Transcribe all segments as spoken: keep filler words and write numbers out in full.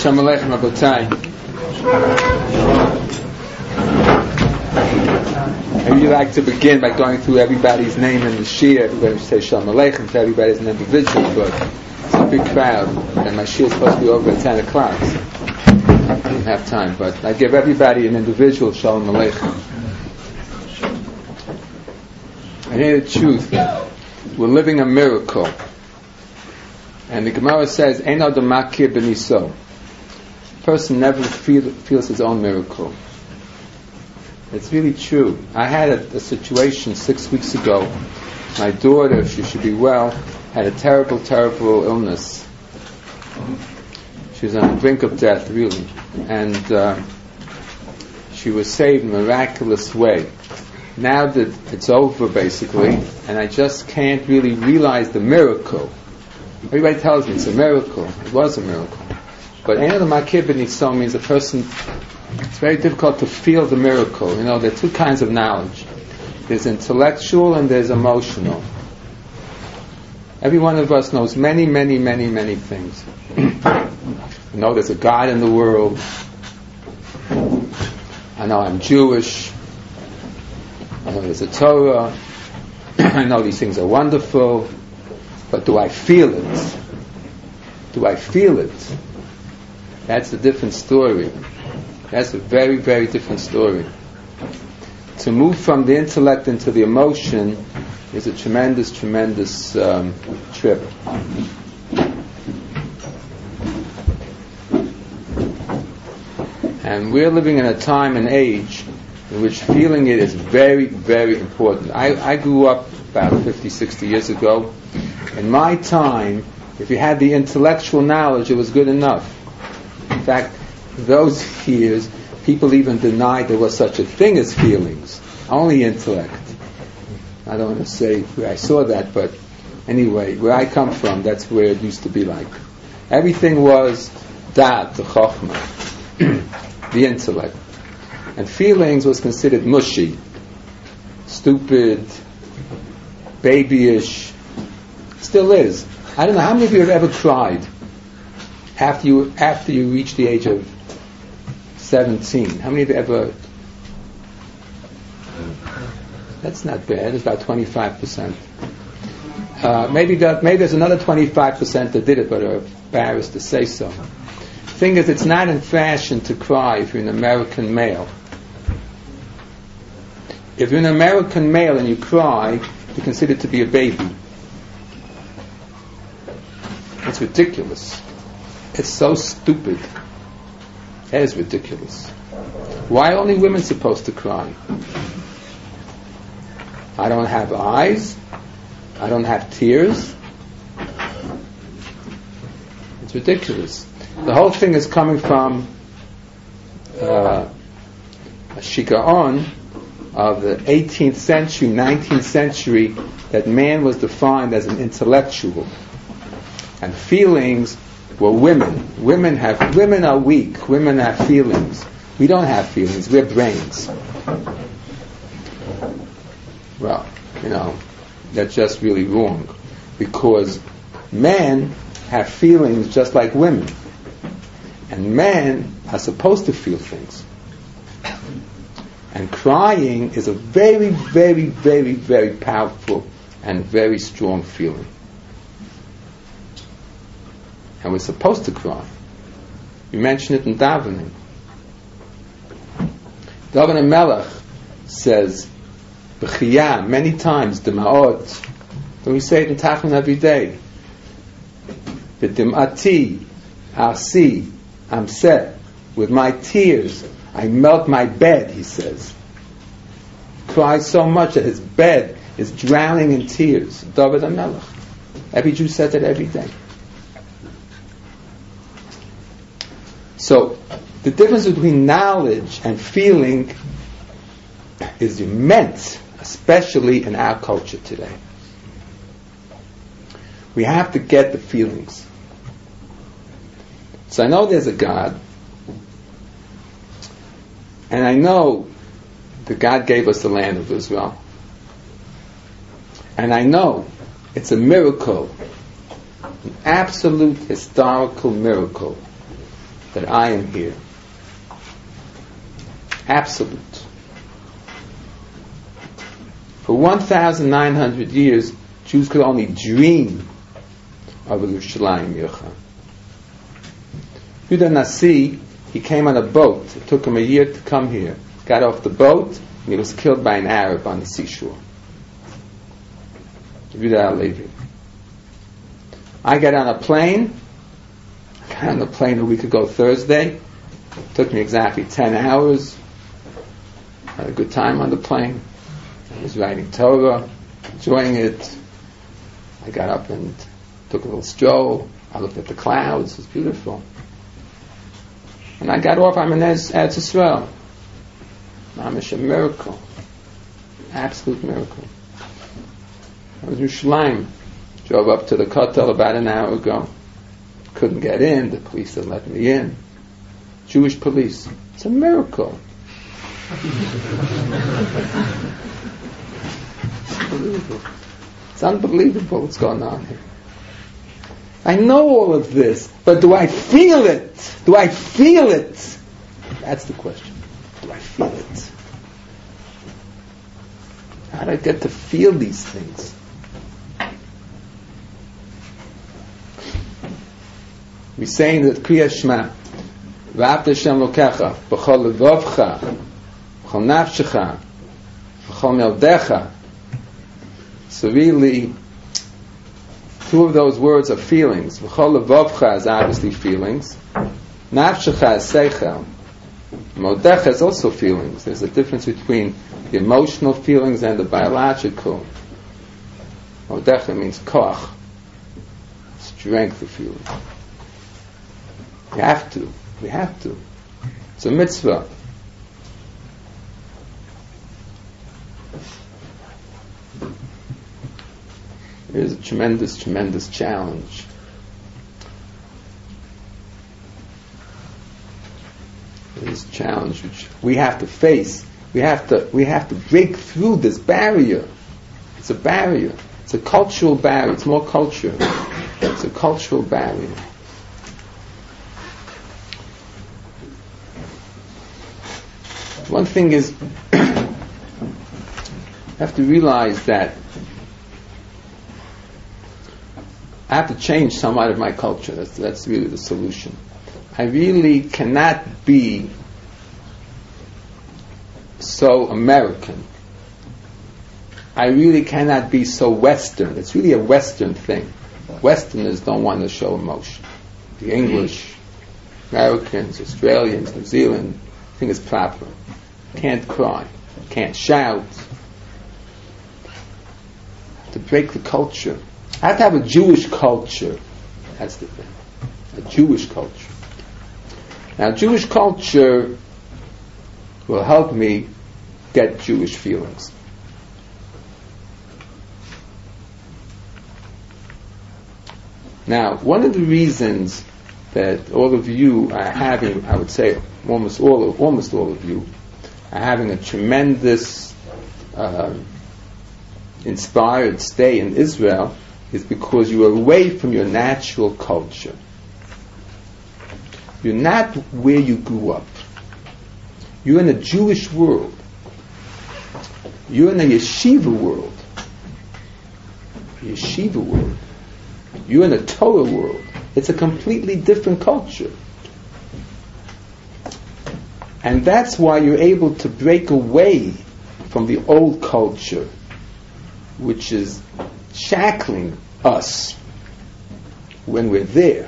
Shalom Aleichem, Rabotai. I really like to begin by going through everybody's name in the Shia. Everybody should say Shalom Aleichem to everybody's an individual, but it's a big crowd, and my Shia is supposed to be over at ten o'clock, so I don't have time. But I give everybody an individual Shalom Aleichem. I hear the truth. We're living a miracle. And the Gemara says, Ein adam makir b'niso. A person never feel, feels his own miracle. It's really true. I had a, a situation six weeks ago. My daughter, if she should be well, had a terrible, terrible illness. She was on the brink of death, really. And uh, she was saved in a miraculous way. Now that it's over, basically, and I just can't really realize the miracle. Everybody tells me it's a miracle. It was a miracle. But Ein adam makir b'niso means a person, it's very difficult to feel the miracle. You know, there are two kinds of knowledge. There's intellectual and there's emotional. Every one of us knows many, many, many, many things. I know there's a God in the world. I know I'm Jewish. I know there's a Torah. I know these things are wonderful. But do I feel it? Do I feel it? That's a different story. That's a very, very different story. To move from the intellect into the emotion is a tremendous, tremendous um, trip. And we're living in a time and age in which feeling it is very, very important. I, I grew up about fifty, sixty years ago. In my time, if you had the intellectual knowledge, it was good enough. In fact, those years, people even denied there was such a thing as feelings. Only intellect. I don't want to say where I saw that, but anyway, where I come from, that's where it used to be like. Everything was dat, the chokhmah, the intellect. And feelings was considered mushy, stupid, babyish. Still is. I don't know how many of you have ever cried after you after you reach the age of seventeen. How many of you ever? That's not bad. It's about twenty-five percent. Uh, maybe that, maybe there's another twenty-five percent that did it, but are embarrassed to say so. Thing is, it's not in fashion to cry if you're an American male. If you're an American male and you cry, you're considered to be a baby. It's ridiculous. It's so stupid. It is ridiculous. Why are only women supposed to cry? I don't have eyes. I don't have tears. It's ridiculous. The whole thing is coming from uh, a shikaon of the eighteenth century, nineteenth century, that man was defined as an intellectual. And feelings were women. Women have women are weak. Women have feelings. We don't have feelings. We're brains. Well, you know, that's just really wrong, because men have feelings just like women, and men are supposed to feel things. And crying is a very, very, very, very powerful and very strong feeling. And we're supposed to cry. We mention it in davening. David Melech says, B'chiyah, many times, Dema'ot. And we say it in Tachlin every day. B'dim'ati, Arsi, Amseh. With my tears, I melt my bed, he says. Cries so much that his bed is drowning in tears. David Melech. Every Jew says it every day. So, the difference between knowledge and feeling is immense, especially in our culture today. We have to get the feelings. So I know there's a God, and I know that God gave us the land of Israel. And I know it's a miracle, an absolute historical miracle, that I am here. Absolute. For one thousand nine hundred years, Jews could only dream of Yerushalayim Yocha. Yehuda Nasi, he came on a boat. It took him a year to come here. Got off the boat, and he was killed by an Arab on the seashore. Yehuda HaLevi. I got on a plane. I got on the plane a week ago Thursday. It took me exactly ten hours. Had a good time on the plane. I was writing Torah, enjoying it. I got up and took a little stroll. I looked at the clouds. It was beautiful. And I got off. I'm in Eretz Yisrael. Mamish, a miracle. Absolute miracle. I was in Yerushalayim. Drove up to the Kotel about an hour ago. Couldn't get in. The police didn't let me in. Jewish police. It's a miracle. Unbelievable. It's unbelievable what's going on here. I know all of this, but do I feel it? Do I feel it? That's the question. Do I feel it? How do I get to feel these things? We say in the Kriya Shema, V'avta Hashem Lokecha, B'chol levavcha, B'chol nafshecha, B'chol me'odecha. So really, two of those words are feelings. V'chol levavcha is obviously feelings. Nafshecha is seichel. Me'odecha is also feelings. There's a difference between the emotional feelings and the biological. Me'odecha means koach, strength of feeling. We have to. We have to. It's a mitzvah. It is a tremendous, tremendous challenge. It is a challenge which we have to face. We have to. We have to break through this barrier. It's a barrier. It's a cultural barrier. It's more culture. It's a cultural barrier. One thing is, you have to realize that I have to change somewhat of my culture. That's, that's really the solution. I really cannot be so American. I really cannot be so Western. It's really a Western thing. Westerners don't want to show emotion. The English, Americans, Australians, New Zealand, I think it's proper. Can't cry, can't shout. To break the culture. I have to have a Jewish culture. That's the thing. A Jewish culture. Now, Jewish culture will help me get Jewish feelings. Now, one of the reasons that all of you are having, I would say almost all of, almost all of you, are having a tremendous uh, inspired stay in Israel is because you are away from your natural culture. You're not where you grew up. You're in a Jewish world. You're in a yeshiva world. A yeshiva world. You're in a Torah world. It's a completely different culture. And that's why you're able to break away from the old culture, which is shackling us when we're there.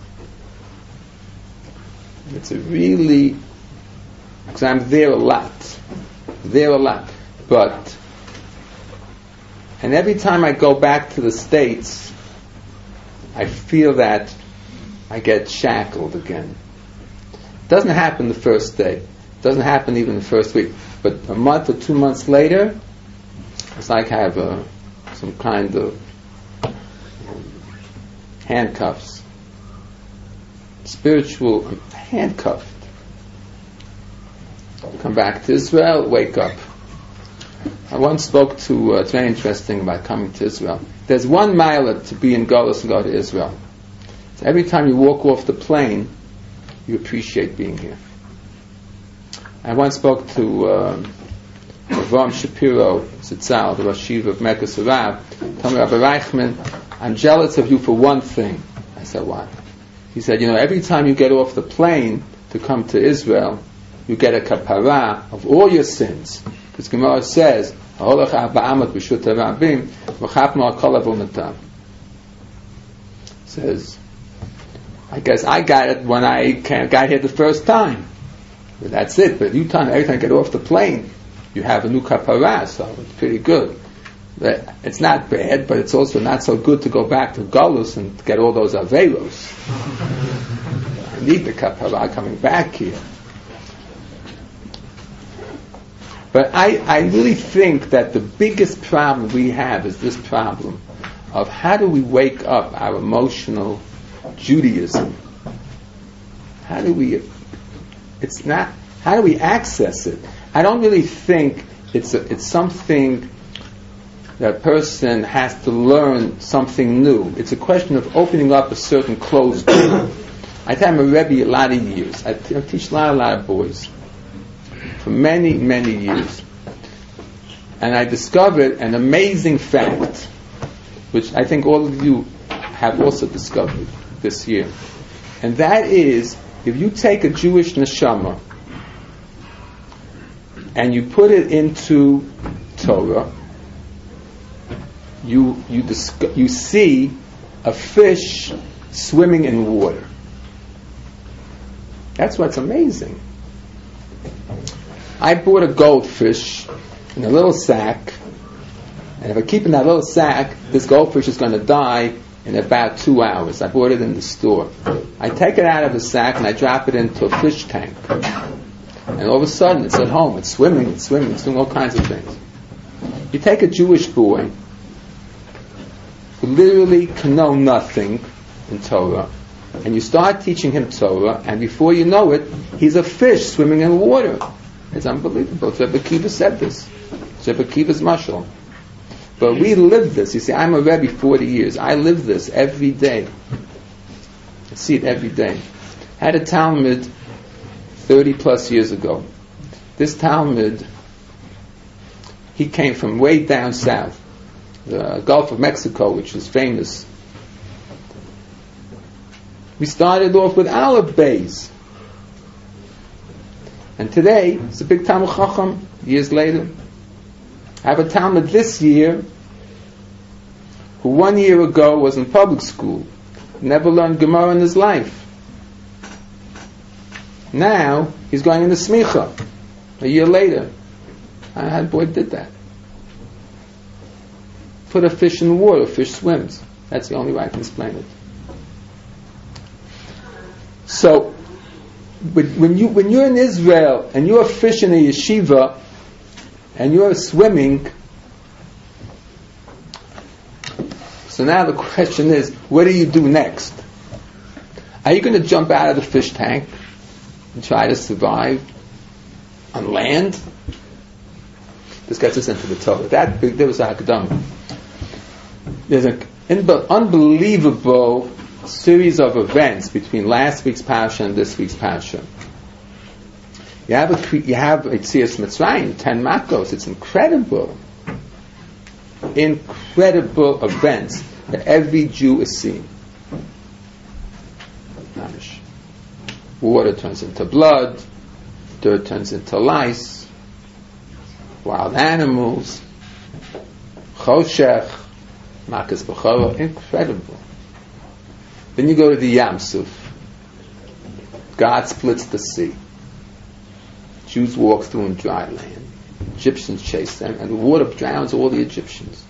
It's a really, because I'm there a lot, there a lot, but, and every time I go back to the States, I feel that I get shackled again. It doesn't happen the first day. It doesn't happen even the first week. But a month or two months later, it's like I have a, some kind of um, handcuffs. Spiritual handcuffed. Come back to Israel, wake up. I once spoke to, uh, it's very interesting about coming to Israel. There's one mile to be in Golos and go to Israel. So every time you walk off the plane, you appreciate being here. I once spoke to um, Avram Shapiro Zitzal, the Rosh Yeshiva of Mecca Sarav. Told me, Rabbi Reichman, I'm jealous of you for one thing. I said, what? He said, you know, every time you get off the plane to come to Israel, you get a kapara of all your sins. Because Gemara says, says, I guess I got it when I got here the first time. But that's it. But you time, every time you get off the plane, you have a new kapara, so it's pretty good. But it's not bad, but it's also not so good to go back to Golus and get all those averos. I need the kapara coming back here. But I, I really think that the biggest problem we have is this problem of how do we wake up our emotional Judaism? How do we, it's not, how do we access it? I don't really think it's a, it's something that a person has to learn something new. It's a question of opening up a certain closed door. I tell I'm a Rebbe a lot of years. I, I teach a lot, a lot of boys for many, many years. And I discovered an amazing fact, which I think all of you have also discovered this year. And that is, if you take a Jewish neshama and you put it into Torah, you you disco- you see a fish swimming in water. That's what's amazing. I bought a goldfish in a little sack, and if I keep it in that little sack, this goldfish is going to die in about two hours. I bought it in the store. I take it out of the sack and I drop it into a fish tank. And all of a sudden it's at home, it's swimming, it's swimming, it's doing all kinds of things. You take a Jewish boy who literally can know nothing in Torah, and you start teaching him Torah, and before you know it, he's a fish swimming in water. It's unbelievable. Rebbe Kiva said this. Rebbe Kiva's mashal. But we live this. You see, I'm a Rebbe forty years. I live this every day. I see it every day. I had a Talmud thirty plus years ago. This Talmud, he came from way down south, the Gulf of Mexico, which is famous. We started off with Aleph Beis. And today, it's a big Talmud Chacham, years later. I have a Talmud this year who one year ago was in public school, never learned Gemara in his life. Now, he's going into Smicha, a year later. I had boy did that. Put a fish in the water, a fish swims. That's the only way I can explain it. So, when you when you're in Israel and you're a fish in a yeshiva and you're swimming, so now the question is, what do you do next? Are you going to jump out of the fish tank and try to survive on land? This gets us into the Torah. That big, there was a Hakdam. There's an unbelievable series of events between last week's Pasha and this week's Pasha. You have a you have Yetzias Mitzrayim, ten Makos. It's incredible, incredible events that every Jew is seeing. Water turns into blood, dirt turns into lice, wild animals, choshech, makas b'chora, incredible. Then you go to the Yam Suf. God splits the sea. Jews walk through in dry land. Egyptians chase them, and the water drowns all the Egyptians.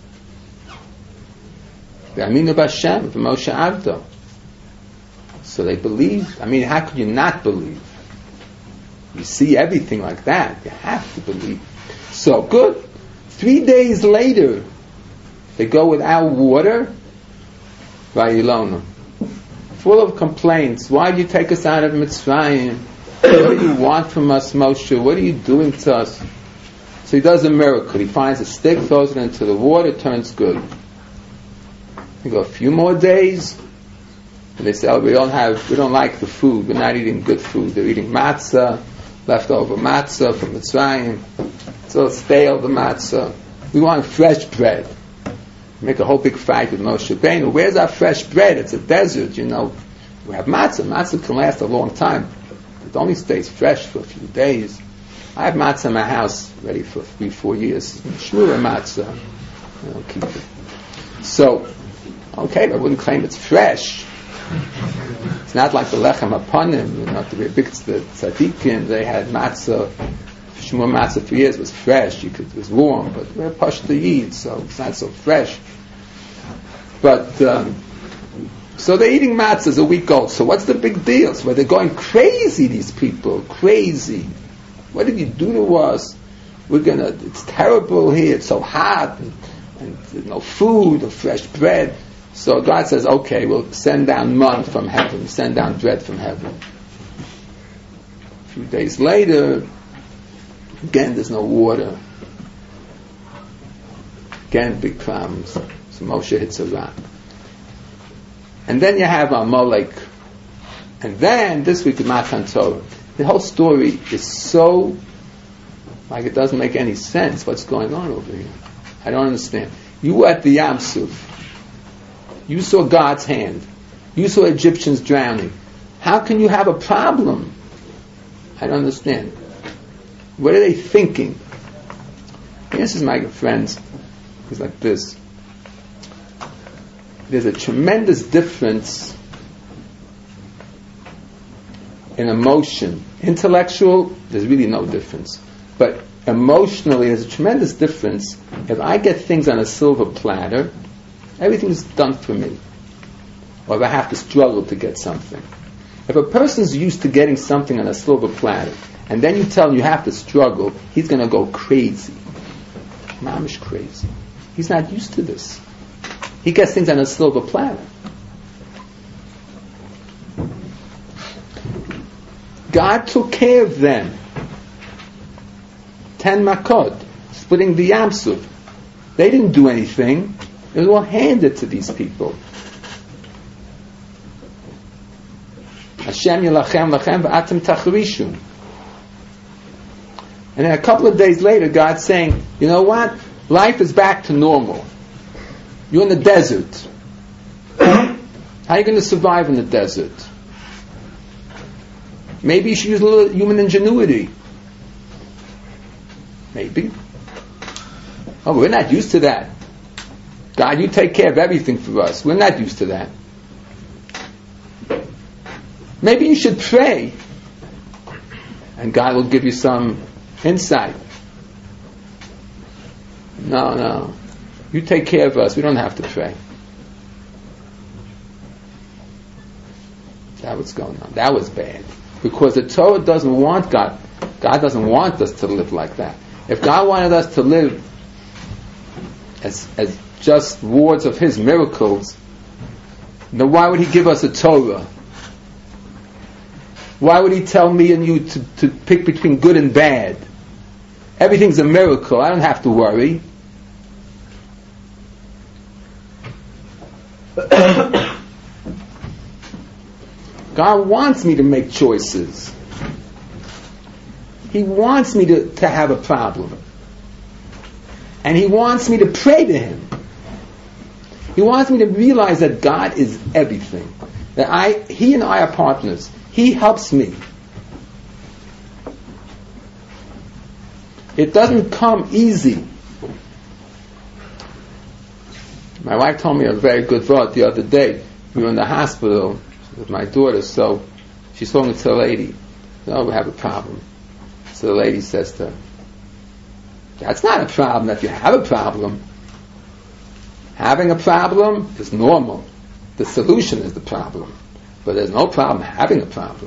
V'aminu b'Hashem v'Moshe Avdo. So they believe. I mean, how could you not believe? You see everything like that. You have to believe. So good. Three days later, they go without water. Vayilonu. Full of complaints. Why did you take us out of Mitzrayim? What do you want from us, Moshe? What are you doing to us? So he does a miracle. He finds a stick, throws it into the water, turns good. You go a few more days, And they say, oh, we don't have, we don't like the food. We're not eating good food. They're eating matzah, leftover matzah from Mitzrayim. It's all stale, the matzah. We want fresh bread. Make a whole big fight with Moshe Rabbeinu. Where's our fresh bread? It's a desert, you know. We have matzah. Matzah can last a long time. It only stays fresh for a few days. I have matzah in my house ready for three, four years. Shmura matzah. I don't keep it. So, okay, but I wouldn't claim it's fresh. It's not like the lechem hapanim, you know, the big tzaddikim, they had matzah, shmur matzah for years, it was fresh, you could, it was warm, but we're pashta yid, so it's not so fresh. But, um, so they're eating matzahs a week old, so what's the big deal? So they're going crazy, these people, crazy. What did you do to us? We're gonna, it's terrible here, it's so hot, and, and there's no food, no fresh bread. So God says, okay, we'll send down man from heaven, send down bread from heaven. A few days later, again there's no water. Again, big problems. So Moshe hits a rock. And then you have Amalek. And then, this week in Matan Torah, the whole story is so, like it doesn't make any sense what's going on over here. I don't understand. You were at the Yam Suf. You saw God's hand. You saw Egyptians drowning. How can you have a problem? I don't understand. What are they thinking? This is my friends. It's like this. There's a tremendous difference in emotion. Intellectual, there's really no difference. But emotionally, there's a tremendous difference. If I get things on a silver platter, everything's done for me. Or if I have to struggle to get something. If a person's used to getting something on a silver platter, and then you tell him you have to struggle, he's going to go crazy. Mamish crazy. He's not used to this. He gets things on a silver platter. God took care of them. Ten makot, splitting the Yam Suf. They didn't do anything. It was all handed to these people. Hashem yilachem lachem v'atem tachrishu. And then a couple of days later, God's saying, you know what? Life is back to normal. You're in the desert. How are you going to survive in the desert? Maybe you should use a little human ingenuity. Maybe. Oh, we're not used to that. God, you take care of everything for us. We're not used to that. Maybe you should pray, and God will give you some insight. No, no. You take care of us. We don't have to pray. That was going on. That was bad. Because the Torah doesn't want God. God doesn't want us to live like that. If God wanted us to live as as just wards of His miracles, then why would He give us a Torah? Why would He tell me and you to, to pick between good and bad? Everything's a miracle. I don't have to worry. God wants me to make choices. He wants me to, to have a problem. And He wants me to pray to Him. He wants me to realize that God is everything. That I, He and I are partners. He helps me. It doesn't come easy. My wife told me a very good thought the other day. We were in the hospital with my daughter, so she's talking to a lady. Oh, we have a problem. So the lady says to her, that's not a problem if you have a problem. Having a problem is normal. The solution is the problem. But there's no problem having a problem.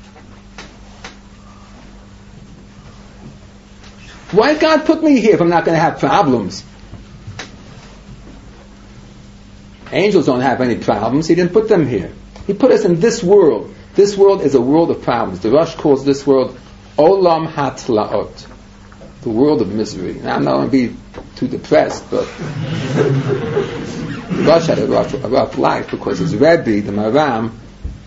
Why did God put me here if I'm not going to have problems? Angels don't have any problems. He didn't put them here. He put us in this world. This world is a world of problems. The Rush calls this world Olam Hatlaot, the world of misery. Now, I'm not going to be too depressed, but Rush had a rough, a rough life because his Rebbe, the Maram,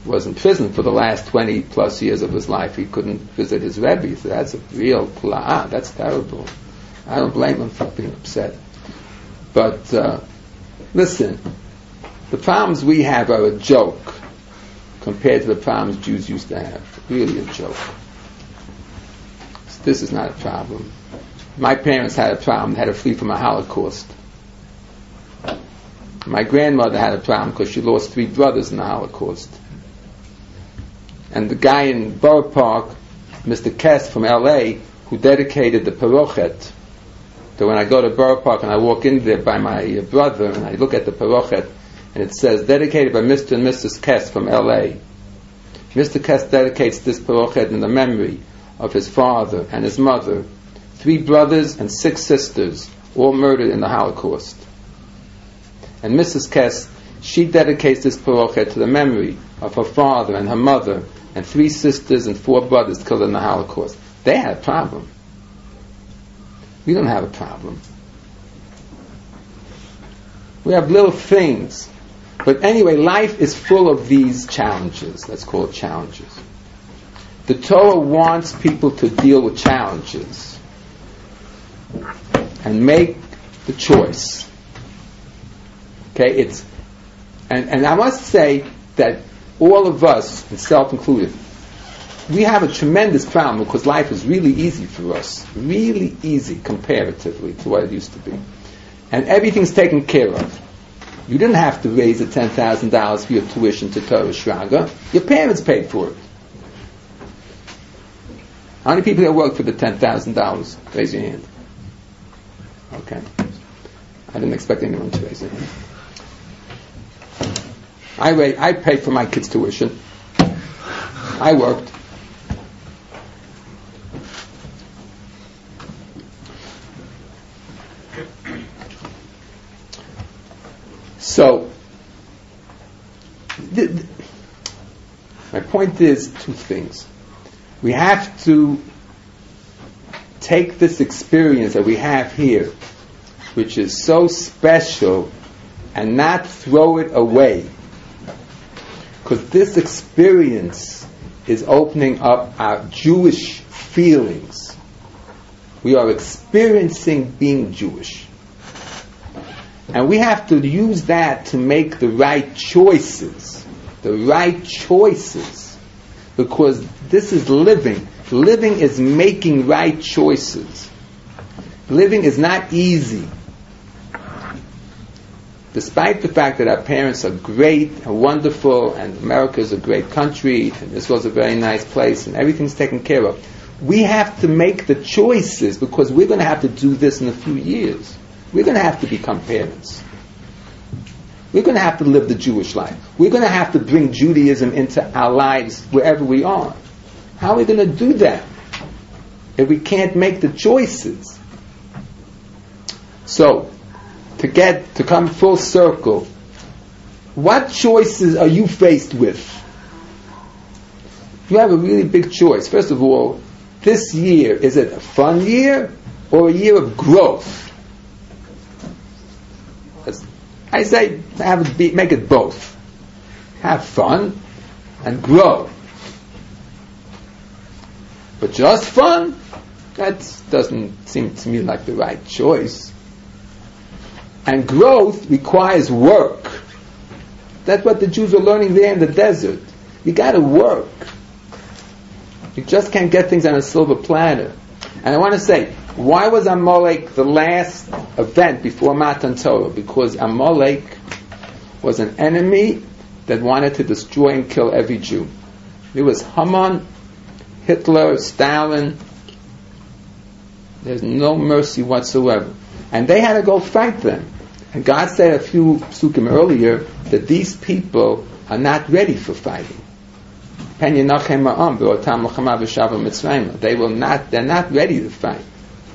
was in prison for the last twenty plus years of his life. He couldn't visit his Rebbe. So that's a real pla'ah. That's terrible. I don't blame him for being upset. But uh, listen, the problems we have are a joke compared to the problems Jews used to have. Really a joke. So this is not a problem. My parents had a problem. They had to flee from a Holocaust. My grandmother had a problem because she lost three brothers in the Holocaust. And the guy in Borough Park, Mister Kess from L A, who dedicated the Parochet. So when I go to Borough Park and I walk in there by my brother and I look at the Parochet, and it says, dedicated by Mister and Missus Kess from L A. Mister Kess dedicates this Parochet in the memory of his father and his mother, three brothers and six sisters, all murdered in the Holocaust. And Missus Kess, she dedicates this Parochet to the memory of her father and her mother and three sisters and four brothers killed in the Holocaust. They had a problem. We don't have a problem. We have little things. But anyway, life is full of these challenges. Let's call it challenges. The Torah wants people to deal with challenges and make the choice. Okay, it's and, and I must say that all of us, and self-included, we have a tremendous problem because life is really easy for us. Really easy comparatively to what it used to be. And everything's taken care of. You didn't have to raise the ten thousand dollars for your tuition to Torah Shraga. Your parents paid for it. How many people here worked for the ten thousand dollars? Raise your hand. Okay. I didn't expect anyone to raise their hand. I, ra- I paid for my kids' tuition. I worked. So, th- th- my point is two things. We have to take this experience that we have here, which is so special, and not throw it away. Because this experience is opening up our Jewish feelings. We are experiencing being Jewish. And we have to use that to make the right choices. The right choices. Because this is living. Living is making right choices. Living is not easy. Despite the fact that our parents are great and wonderful, and America is a great country, and this was a very nice place, and everything's taken care of, we have to make the choices because we're going to have to do this in a few years. We're going to have to become parents. We're going to have to live the Jewish life. We're going to have to bring Judaism into our lives wherever we are. How are we going to do that if we can't make the choices? So, to get, to come full circle, what choices are you faced with? You have a really big choice. First of all, this year, is it a fun year or a year of growth? I say, have it be, make it both. Have fun and grow. But just fun? That doesn't seem to me like the right choice. And growth requires work. That's what the Jews are learning there in the desert. You got to work. You just can't get things on a silver platter. And I want to say, why was Amalek the last event before Matan Torah? Because Amalek was an enemy that wanted to destroy and kill every Jew. It was Haman, Hitler, Stalin. There's no mercy whatsoever. And they had to go fight them. And God said a few psukim earlier that these people are not ready for fighting. They will not, they're not ready to fight.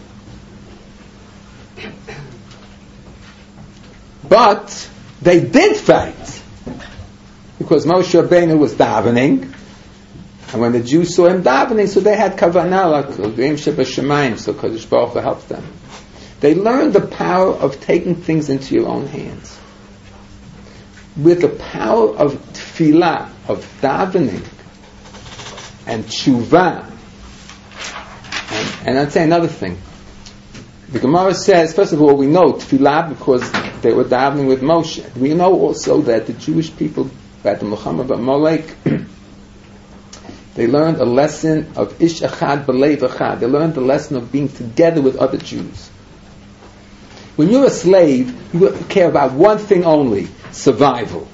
But they did fight. Because Moshe Rabbeinu was davening. And when the Jews saw him davening, so they had kavanah, so Kadosh Baruch Hu helped them. They learned the power of taking things into your own hands. With the power of tefillah, of davening, and tshuva. And, and I'd say another thing. The Gemara says, first of all, we know tefillah because they were davening with Moshe. We know also that the Jewish people, at the Muhammad Molech, they learned a lesson of ish echad b'leiv echad. They learned the lesson of being together with other Jews. When you're a slave, you care about one thing only: survival.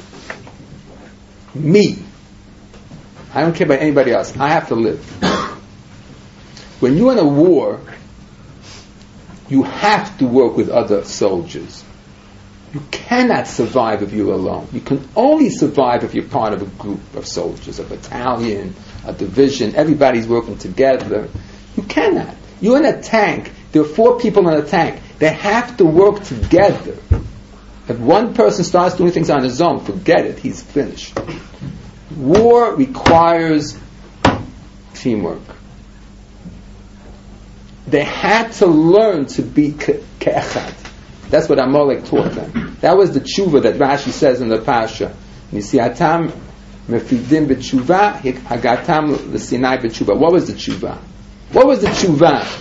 Me. I don't care about anybody else. I have to live. When you're in a war, you have to work with other soldiers. You cannot survive if you're alone. You can only survive if you're part of a group of soldiers, a battalion, a division. Everybody's working together. You cannot. You're in a tank. There are four people in a tank. They have to work together. If one person starts doing things on his own, forget it. He's finished. War requires teamwork. They had to learn to be ke'echad. That's what Amalek taught them. That was the tshuva that Rashi says in the Pasha. Nisiatam mefidim b'tshuva, hagatam l'sinai b'tshuva. What was the tshuva? What was the tshuva?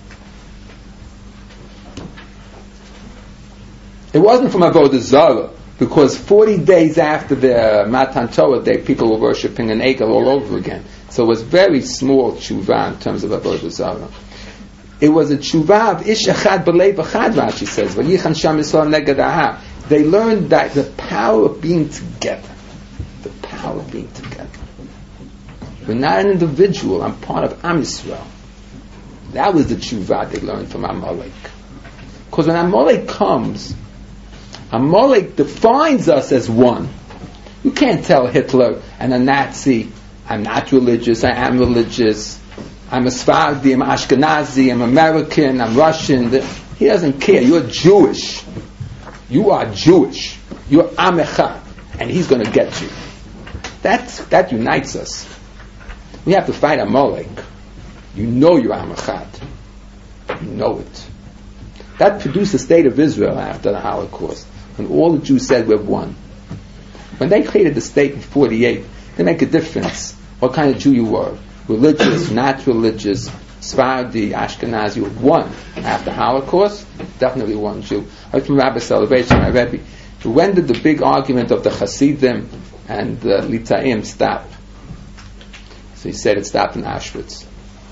It wasn't from Avodah Zarah, because forty days after the Matan Torah day, people were worshipping an Egel all over again. So it was very small tshuva in terms of Avodah Zarah. It was a tshuva of ish echad b'leiv echad, Rashi says. V'yichan sham Yisrael neged ahar. They learned that the power of being together. The power of being together. We're not an individual. I'm part of Am Yisrael. That was the tshuva they learned from Amalek. Because when Amalek comes, Amalek defines us as one. You can't tell Hitler and a Nazi, I'm not religious, I am religious. I'm a Sephardi, I'm Ashkenazi, I'm American, I'm Russian. He doesn't care. You're Jewish. You are Jewish. You're Am Echad. And he's going to get you. That's, that unites us. We have to fight Amalek. You know you're Am Echad. You know it. That produced the state of Israel after the Holocaust, when all the Jews said we're one. When they created the state in forty-eight, they make a difference what kind of Jew you were. Religious, not religious, Sephardi, Ashkenazi, you were one. After Holocaust, definitely one Jew. I heard from Rabbi Celebration, my Rebbe, when did the big argument of the Hasidim and the Litaim stop? So he said it stopped in Auschwitz.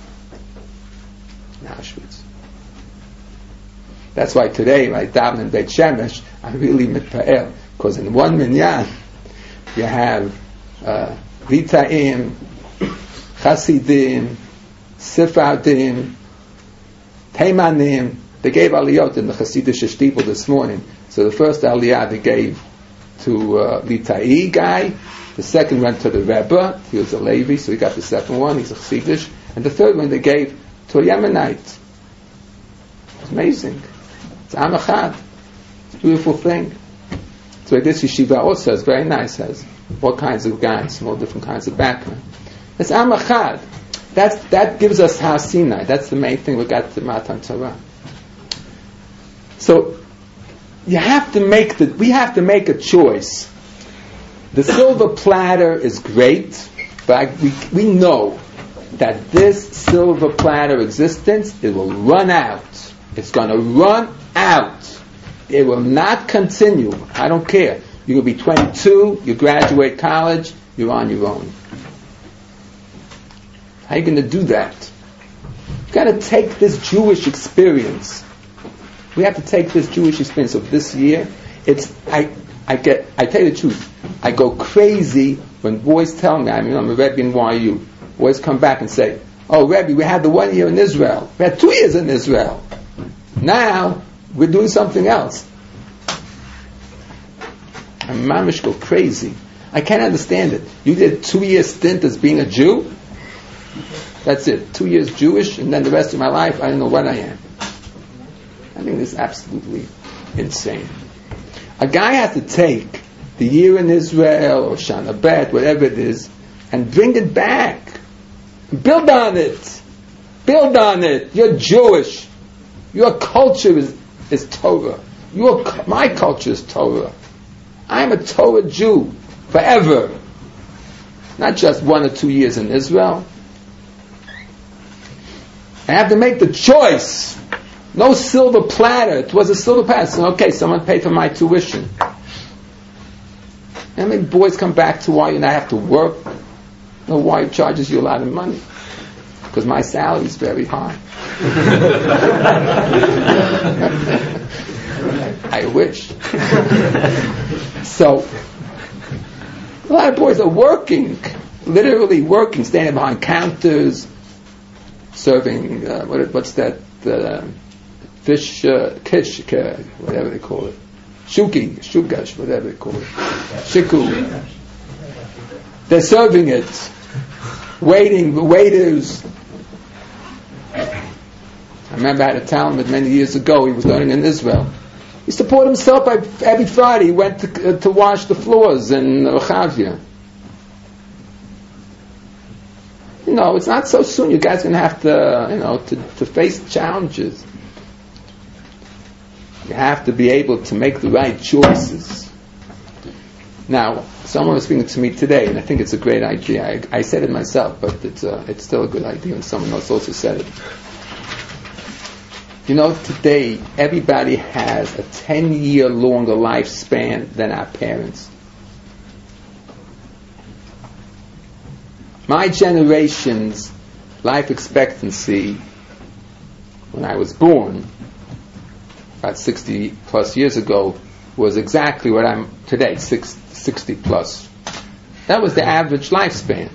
In Auschwitz. That's why today, right, daven in Beit Shemesh, I'm really mitpa'el, because in one minyan, you have uh, Litaim, Chasidim, Sephardim, Teimanim. They gave aliyot in the Hasidic shtibel this morning. So the first aliyah they gave to uh, Litai guy, the second went to the Rebbe, he was a Levi, so he got the second one, he's a Chassidish, and the third one they gave to a Yemenite. It's amazing. It's Am Echad. It's a beautiful thing. So this yeshiva also is very nice, has all kinds of guys from all different kinds of background. It's Am Echad. That's, that gives us Har Sinai. That's the main thing we got to Matan Torah. So you have to make the we have to make a choice. The silver platter is great, but we we know that this silver platter existence, it will run out. It's going to run out. It will not continue. I don't care. You're going to be twenty-two, you graduate college, you're on your own. How are you going to do that? You've got to take this Jewish experience. We have to take this Jewish experience of this year. It's I I get I tell you the truth. I go crazy when boys tell me, I mean I'm a Rebbe in Y U. Boys come back and say, "Oh Rebbe, we had the one year in Israel. We had two years in Israel. Now we're doing something else." And mamish go crazy. I can't understand it. You did two year stint as being a Jew. That's it. Two years Jewish, and then the rest of my life I don't know what I am. I think this is absolutely insane. A guy has to take the year in Israel or Shana Bet, whatever it is, and bring it back. Build on it. Build on it. You're Jewish. Your culture is, is Torah. Your, my culture is Torah. I'm a Torah Jew. forever. Not just one or two years in Israel. I have to make the choice. No silver platter. It was a silver platter. So, okay, someone paid for my tuition. How many boys come back to why you not have to work? No, why it charges you a lot of money? Because my salary is very high. I wish. So, a lot of boys are working, literally working, standing behind counters, serving, uh, what, what's that, uh, fish, uh, kish, uh, whatever they call it. Shuki, shugash, whatever they call it. Shiku. They're serving it. Waiting, the waiters. I remember I had a Talmud many years ago, he was learning in Israel. He supported himself by every Friday. He went to, uh, to wash the floors in Rechavia. You know, it's not so soon. You guys are going to have to, you know, to, to face challenges. You have to be able to make the right choices. Now, someone was speaking to me today, and I think it's a great idea. I, I said it myself, but it's uh, it's still a good idea, and someone else also said it. You know, today, everybody has a ten-year longer lifespan than our parents. My generation's life expectancy, when I was born, about sixty plus years ago, was exactly what I'm today, sixty plus. That was the average lifespan.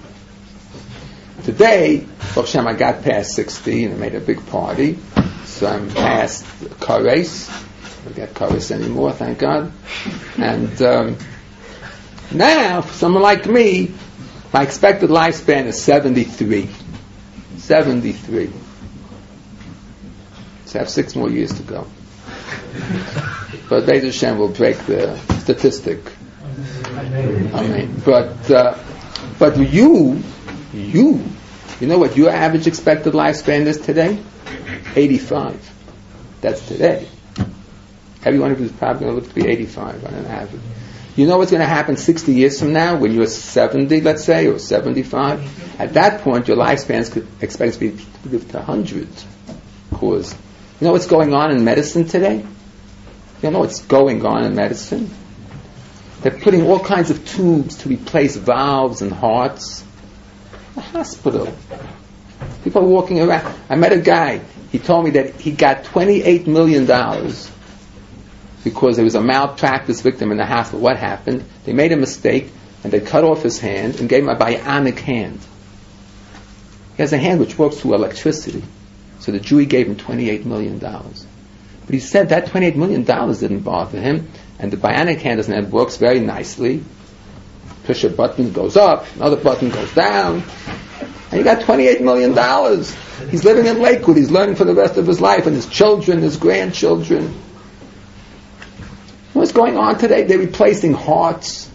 Today, Baruch Hashem, I got past sixty and I made a big party. So I'm past Kares. I don't get Kares anymore, thank God. And um, now, for someone like me, my expected lifespan is seventy-three. seventy-three. So I have six more years to go. But Be'ez Hashem will break the statistic. I mean, but uh, but you, you, you know what your average expected lifespan is today? eighty-five. That's today. Every one of you is probably going to live to be eighty-five on an average. You know what's going to happen sixty years from now when you're seventy, let's say, or seventy-five? At that point, your lifespan could expect to be to live to one hundred. Because you know what's going on in medicine today? You know what's going on in medicine? They're putting all kinds of tubes to replace valves and hearts. A hospital. People are walking around. I met a guy. He told me that he got twenty-eight million dollars because there was a malpractice victim in the hospital. What happened? They made a mistake and they cut off his hand and gave him a bionic hand. He has a hand which works through electricity. So the Jew gave him twenty-eight million dollars. But he said that twenty-eight million dollars didn't bother him, and the bionic hand doesn't have, works very nicely. Push a button, it goes up, another button goes down, and he got twenty-eight million dollars. He's living in Lakewood, he's learning for the rest of his life, and his children, his grandchildren. What's going on today? They're replacing hearts,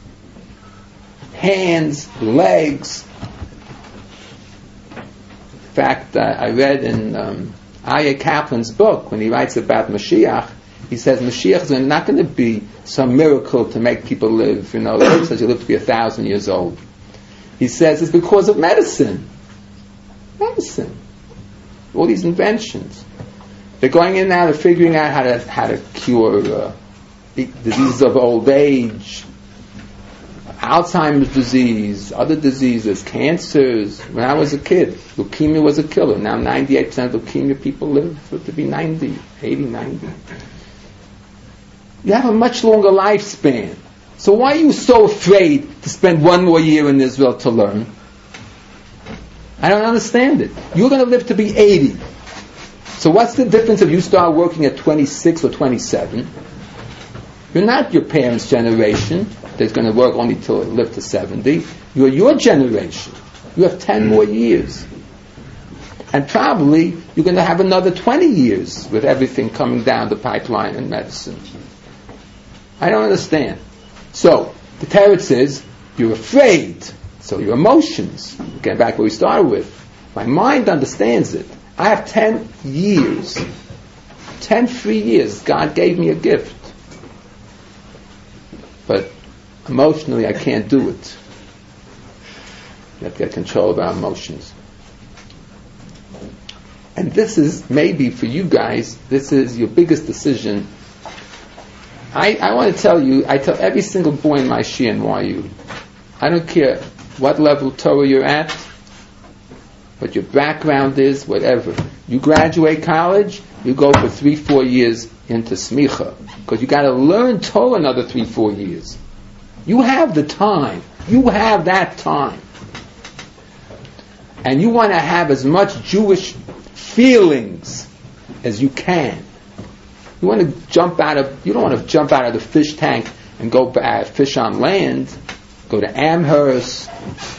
hands, legs. In fact, uh, I read in um, Aryeh Kaplan's book, when he writes about Mashiach, he says Mashiach is not going to be some miracle to make people live. You know, he says you live to be a thousand years old. He says it's because of medicine. Medicine. All these inventions. They're going in now, they're figuring out how to how to cure uh, diseases of old age, Alzheimer's disease, other diseases, cancers. When I was a kid, leukemia was a killer. Now ninety-eight percent of leukemia people live to be ninety, eighty, ninety. You have a much longer lifespan. So why are you so afraid to spend one more year in Israel to learn? I don't understand it. You're going to live to be eighty. So what's the difference if you start working at twenty-six or twenty-seven? You're not your parents' generation that's going to work only till live to seventy. You're your generation. You have ten more years. And probably you're going to have another twenty years with everything coming down the pipeline in medicine. I don't understand. So, the teretz is, you're afraid. So your emotions, getting back where we started with, my mind understands it. I have ten years. Ten free years. God gave me a gift. But Emotionally, I can't do it. You have to get control of our emotions. And this is, maybe for you guys, this is your biggest decision. I, I want to tell you, I tell every single boy in my Shia N Y U, I don't care what level Torah you're at, what your background is, whatever. You graduate college, you go for three, four years into smicha, because you got to learn Torah another three, four years. You have the time. You have that time. And you want to have as much Jewish feelings as you can. You want to jump out of, you don't want to jump out of the fish tank and go back, fish on land, go to Amherst,